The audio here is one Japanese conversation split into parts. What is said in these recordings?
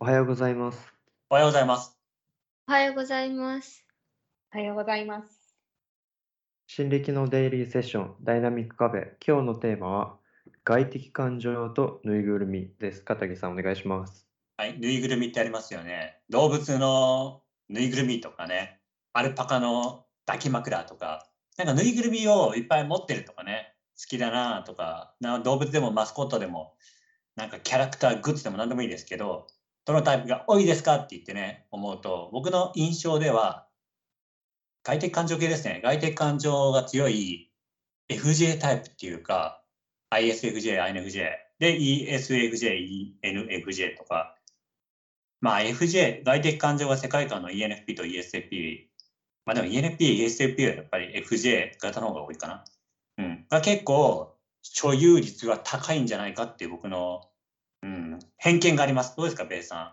はようございます。 おはようございます。 おはようございます。 おはようございます。 新暦のデイリーセッション、ダイナミックカフェ。今日のテーマは、外的感情とぬいぐるみです。片木さん、お願いします。 はい、ぬいぐるみってありますよね。動物のぬいぐるみとかね、アルパカの抱き枕とか、なんかぬいぐるみをいっぱい持ってるとかね、好きだなとか、動物でもマスコットでも、なんかキャラクターグッズでも何でもいいですけど、どのタイプが多いですかって言ってね、思うと、僕の印象では、外的感情系ですね。外的感情が強い FJ タイプっていうか、ISFJ、INFJ で ESFJ、ENFJ とか、まあ FJ、外的感情が世界観の ENFP と ESFP、まあでも ENFP、ESFP はやっぱり FJ 型の方が多いかな。が結構所有率が高いんじゃないかっていう僕の、偏見があります。どうですか、ベイさ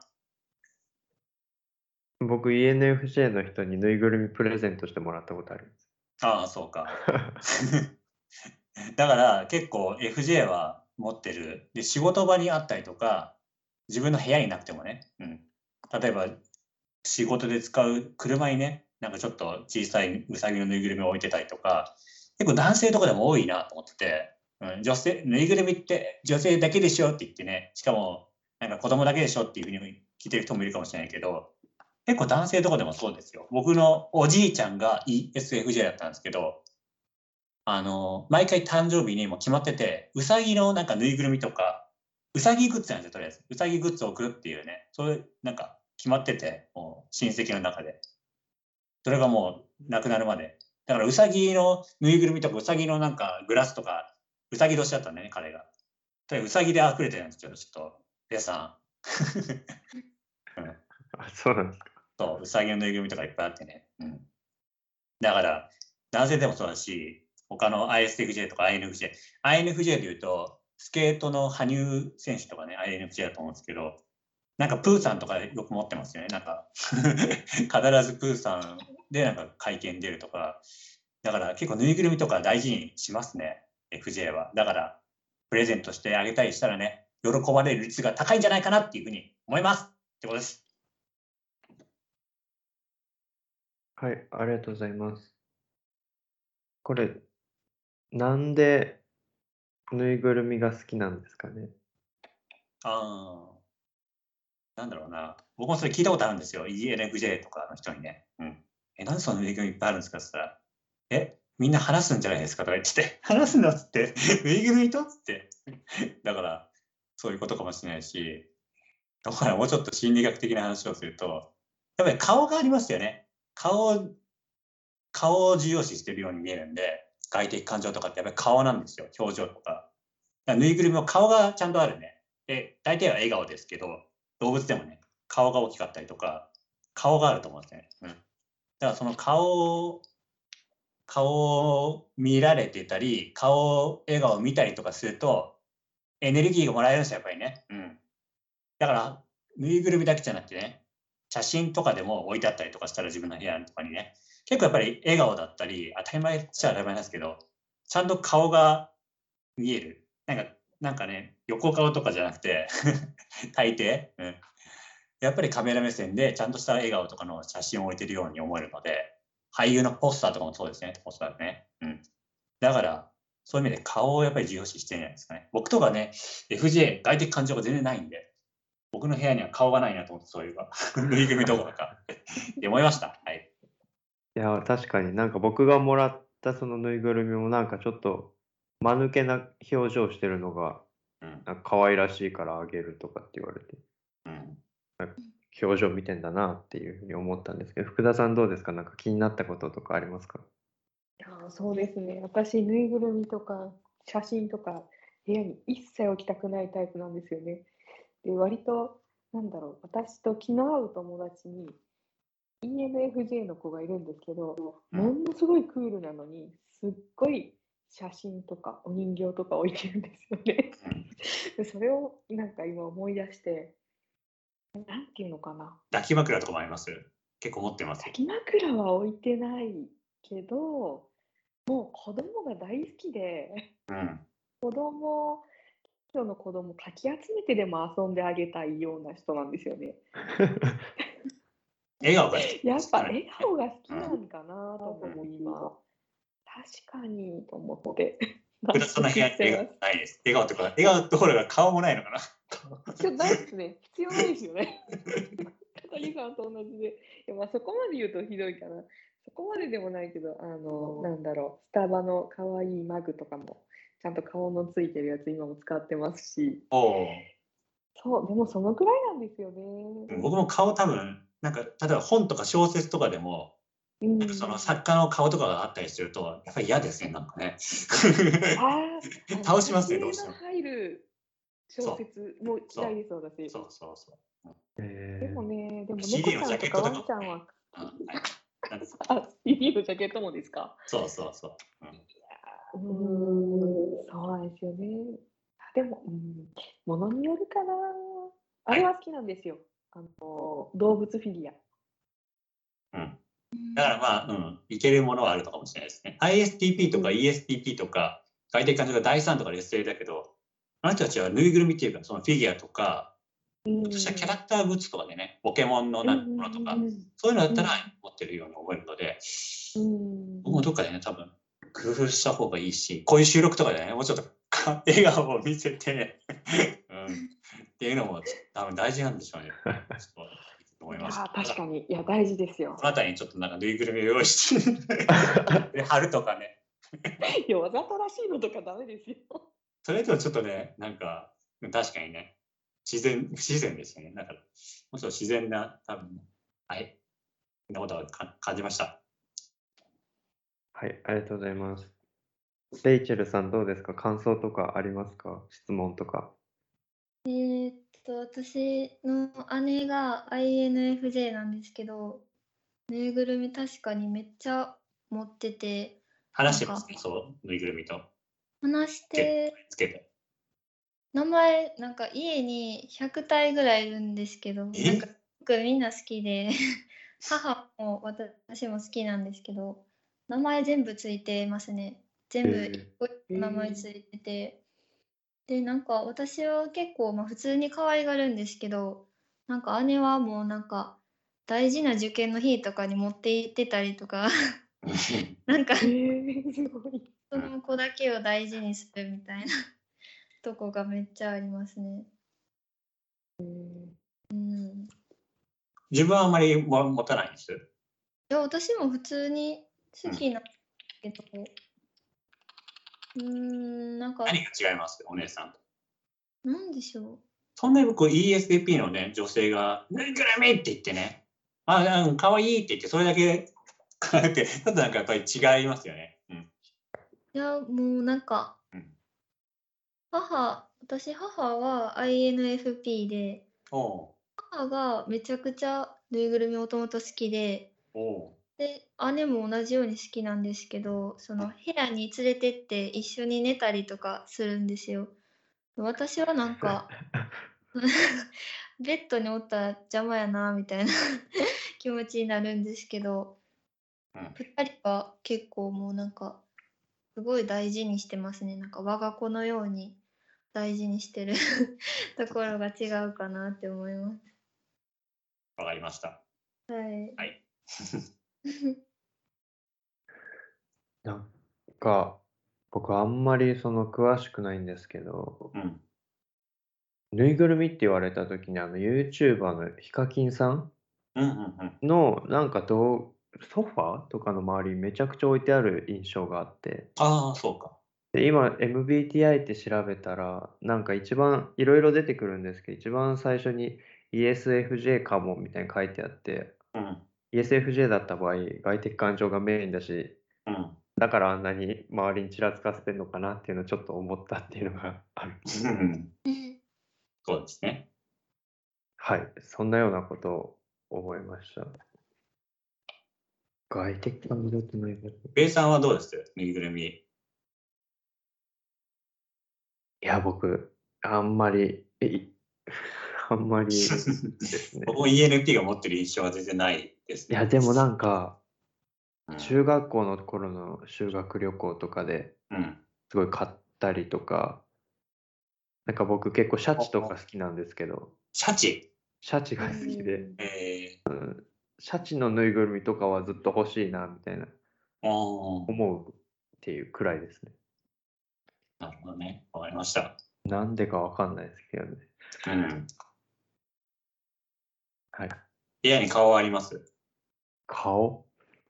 僕、ENFJ の人にぬいぐるみプレゼントしてもらったことあります。 ああ、そうか。だから結構 FJ は持ってる。で、仕事場にあったりとか、自分の部屋になくてもね、例えば仕事で使う車にね、なんかちょっと小さいウサギのぬいぐるみを置いてたりとか、結構男性とかでも多いなと思ってて、女性、ぬいぐるみって女性だけでしょって言ってね、しかもなんか子供だけでしょっていうふうに聞いてる人もいるかもしれないけど、結構男性とかでもそうですよ。僕のおじいちゃんが ESFJ だったんですけど、毎回誕生日にも決まってて、うさぎのなんかぬいぐるみとか、うさぎグッズなんですよ、とりあえず。うさぎグッズを送るっていうね、そういうなんか決まってて、もう親戚の中で。それがもうなくなるまで。だからうさぎのぬいぐるみとか、うさぎのなんかグラスとか、うさぎ年だったんだね、彼が。うさぎで溢れてるんですけど、ちょっと、皆さん。 あ、そうなんですか。 そう、うさぎのぬいぐるみとかいっぱいあってね。だから、男性でもそうだし、他の ISFJ とか INFJ。INFJ で言うと、スケートの羽生選手とかね、INFJ だと思うんですけど、なんかプーさんとかよく持ってますよね。なんか必ずプーさんでなんか会見出るとか。だから結構ぬいぐるみとか大事にしますね、FJ は。だから、プレゼントしてあげたりしたらね、喜ばれる率が高いんじゃないかなっていうふうに思います。ってことです。 はい、ありがとうございます。これ、なんでぬいぐるみが好きなんですかね。 なんだろうな。僕もそれ聞いたことあるんですよ。ENFJ とかの人にね。なんでそんなぬいぐるみいっぱいあるんですかって言ったら、みんな話すんじゃないですかとか言ってて、話すんだっつって、ぬいぐるみとっつって。だから、そういうことかもしれないし、だからもうちょっと心理学的な話をすると、やっぱり顔がありますよね。顔を重要視してるように見えるんで、外的感情とかってやっぱり顔なんですよ。表情とか。ぬいぐるみも顔がちゃんとあるね。で、大体は笑顔ですけど、動物でもね、顔が大きかったりとか、顔があると思うんですね。だからその顔を見られてたり、笑顔を見たりとかすると、エネルギーがもらえるんですよ、やっぱりね。だから、ぬいぐるみだけじゃなくてね、写真とかでも置いてあったりとかしたら自分の部屋とかにね、結構やっぱり笑顔だったり、当たり前っちゃ当たり前なんですけど、ちゃんと顔が見える。なんかね、横顔とかじゃなくて大抵、やっぱりカメラ目線でちゃんとした笑顔とかの写真を置いてるように思えるので、俳優のポスターとかもそうですね、ポスターね。だから、そういう意味で顔をやっぱり重要視してるんじゃないですかね。僕とかね、FJ、外的感情が全然ないんで、僕の部屋には顔がないなと思って、そういうか、ぬいぐるみどころかって思いました。はい。 いや、確かになんか僕がもらったそのぬいぐるみもなんかちょっと間抜けな表情してるのが、なんか可愛らしいからあげるとかって言われて、なんか表情見てんだなっていうふうに思ったんですけど、福田さんどうですか？なんか気になったこととかありますか？ そうですね。私、ぬいぐるみとか写真とか部屋に一切置きたくないタイプなんですよね。で、割と、私と気の合う友達に ENFJ の子がいるんですけど、ものすごいクールなのに、すっごい写真とかお人形とか置いてるんですよね。でそれをなんか今思い出して、なんていうのかな。 抱き枕とかもあります？結構持ってます。 抱き枕は置いてないけど、もう子供が大好きで、子供、 所の子供かき集めてでも遊んであげたいような人なんですよね。 笑顔が好き。 やっぱ笑顔が好きなんかなと思う、今。確かにと思って。 僕そんな部屋に笑顔ないです。笑顔とか、笑顔どころか顔もないのかな。 ないですね。必要ないですよね。片桐さんと同じで。いやまあそこまで言うとひどいかな。そこまででもないけど、なんだろう、スタバの可愛いマグとかも、ちゃんと顔のついてるやつ今も使ってますし。そう、でもそのくらいなんですよね。 僕も顔多分、なんか、例えば本とか小説とかでも、その作家の顔とかがあったりすると、やっぱり嫌ですね、なんかね。倒しますね、どうしても。 入る小説も嫌いです、私。 そうそうそう。 でもね、猫 CD のちゃんとかワンちゃんは。CD のジャケットもですか？ そうそうそう。 そうなんですよね。でも、ものによるかな。あれは好きなんですよ。動物フィギュア。 だからまあ、いけるものはあるのかもしれないですね。ISTP とか ESTP とか、外的感情が第3とか劣勢だけど、あの人たちはぬいぐるみっていうか、そのフィギュアとか、そしたらキャラクターグッズとかでね、ポケモンのものとか、そういうのだったら持ってるように思えるので、僕もどっかでね、多分工夫した方がいいし、こういう収録とかでね、もうちょっと笑顔を見せて、っていうのも多分大事なんでしょうね。思います。 確かに、いや、大事ですよ。 この辺りにちょっとなんかぬいぐるみを用意して貼るとかね。 いや、わざとらしいのとかダメですよ。 それとはちょっとね、なんか、確かにね、不自然ですよね。だから、もうちょっと自然な、多分、はい。そんなことを感じました。 はい、ありがとうございます。レイチェルさんどうですか？感想とかありますか？質問とか。 私の姉が INFJ なんですけど、ぬいぐるみ確かにめっちゃ持ってて。 話してますね、そう、ぬいぐるみと。 話して、 つけて。 名前、なんか家に100体ぐらいいるんですけど、なんかみんな好きで、母も私も好きなんですけど、名前全部ついてますね。全部一個一個名前ついてて。で、なんか私は結構、普通に可愛がるんですけど、なんか姉はもうなんか大事な受験の日とかに持って行ってたりとか、なんか、 すごい。 その子だけを大事にするみたいなとこがめっちゃありますね。 自分はあんまり持たないんです。 いや、私も普通に好きなんですけど、なんか。 何が違いますお姉さんと。 なんでしょう。 そんなに僕 ESFP のね、女性が、ぬいぐるみって言ってね、かわいいって言って、それだけ、ちょっとなんかやっぱり違いますよね。 いや、もうなんか、私、母は INFP で、母がめちゃくちゃぬいぐるみもともと好きで、で、姉も同じように好きなんですけど、その部屋に連れてって一緒に寝たりとかするんですよ。私はなんか、ベッドにおったら邪魔やなみたいな気持ちになるんですけど、2人は結構もうなんか、すごい大事にしてますね。なんか我が子のように大事にしてるところが違うかなって思います。 わかりました。 はい。 なんか、僕あんまりその詳しくないんですけど、ぬいぐるみって言われた時にYouTuber のヒカキンさんのなんかソファーとかの周りにめちゃくちゃ置いてある印象があって。 そうか。 で、今 MBTI って調べたら、なんか一番いろいろ出てくるんですけど、一番最初に ESFJ かもみたいに書いてあって、ESFJ だった場合、外的感情がメインだし、だからあんなに周りにちらつかせてるのかなっていうのをちょっと思ったっていうのがある。 そうですね。 はい、そんなようなことを思いました。外的感情ってないけど。 ベイさんはどうですぬいぐるみ。 いや、僕、あんまりですね。 僕も ENFP が持ってる印象は全然ないですね。いや、でもなんか、中学校の頃の修学旅行とかで、すごい買ったりとか、 なんか僕結構シャチとか好きなんですけど、 シャチシャチが好きで、シャチのぬいぐるみとかはずっと欲しいな、みたいな、思うっていうくらいですね。 なるほどね。わかりました。 なんでかわかんないですけどね。 うん。 はい。 部屋に顔あります？ 顔？ うん。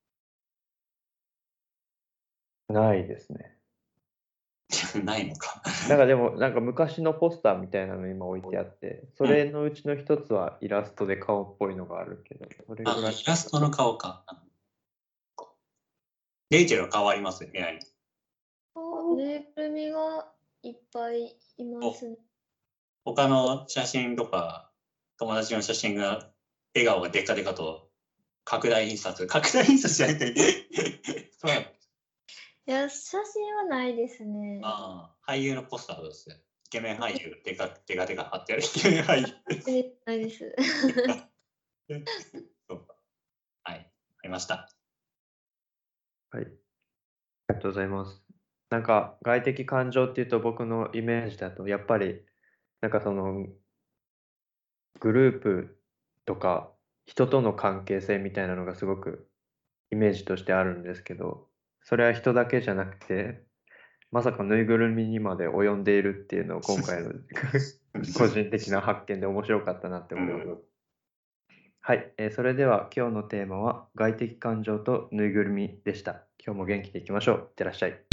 ないですね。 ないのか。 なんかでも、なんか昔のポスターみたいなの今置いてあって、それのうちの一つはイラストで顔っぽいのがあるけど、それぐらい。 イラストの顔か。レイチェルは顔あります？部屋に。 ぬいぐるみがいっぱいいますね。 他の写真とか、友達の写真が、笑顔がデカデカと、拡大印刷じゃなくて、そうなの？ いや、写真はないですね。 俳優のポスターです。イケメン俳優、デカ貼ってあるイケメン俳優。 ないです。 そうか。はい、ありました。 はい。ありがとうございます。なんか外的感情っていうと僕のイメージだとやっぱりなんかそのグループとか人との関係性みたいなのがすごくイメージとしてあるんですけど、それは人だけじゃなくてまさかぬいぐるみにまで及んでいるっていうのを今回の個人的な発見で面白かったなって思います。はい、それでは今日のテーマは外的感情とぬいぐるみでした。今日も元気でいきましょう。いってらっしゃい。